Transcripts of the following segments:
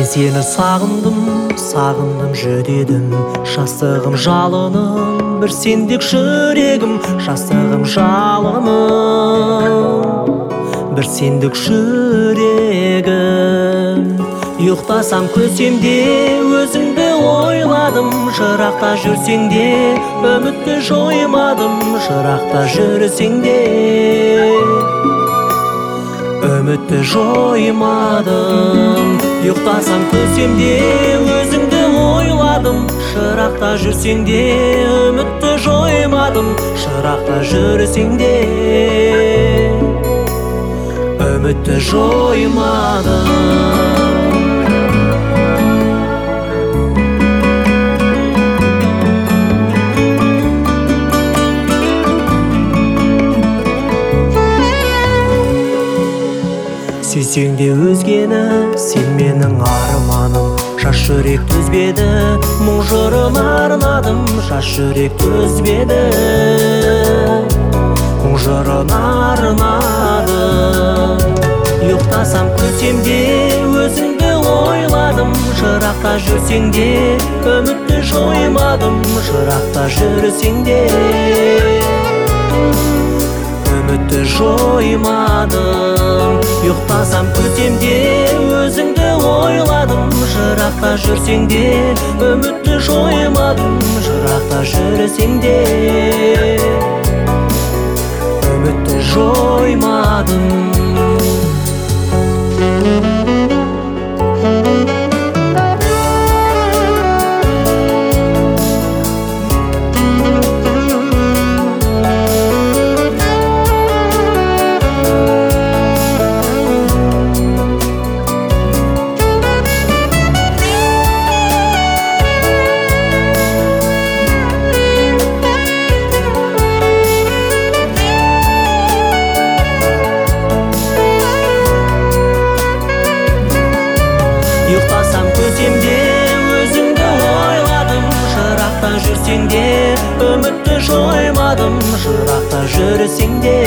сені сағындым жүдедім. Жастығым жалыным, бір сендік жүрегім. Жастығым жалыным, бір сендік жүрегім. Ұйықтасам көземде өзіңді ойладым. Жырақта жүрсең де үмітті жоймадым. Жырақта жүрсең де үмітті жоймадым. Ұйықтасам көземде өзіңді ойладым. Шырақта жүрсең де үмітті жоймадым. Шырақта жүрсең де үмітті жоймадым. Сүйсең де өзгені, сен менің арманым. Жас жүрек төзбеді, мұң жырын арнадым. Жас жүрек төзбеді, мұң жырын арнадым. Ұйықтасам көземде өзіңді ойладым. Жырақта жүрсең де үмітті жоймадым. Жырақта жүрсең де үмітті жоймадым. Ұйықтасам көземде өзіңді ойладым. Жырақта жүрсең де үмітті жоймадым. Жырақта жүрсең де үмітті жоймадым. Ұйықтасам көземде өзіңді ойладым. Жырақта жүрсең де үмітті жоймадым. Жырақта жүрсең де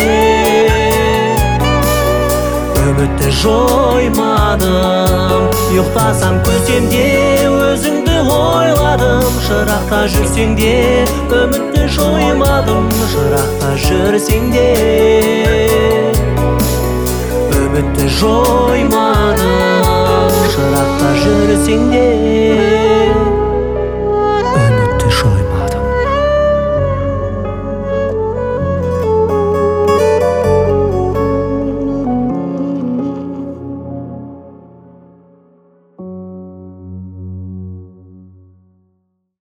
үмітті жоймадым. Ұйықтасам көземде өзіңді ойладым. Жырақта жүрсең де үмітті жоймадым. Жырақта жүрсең де үмітті жоймадым. Жырақта жүрсең де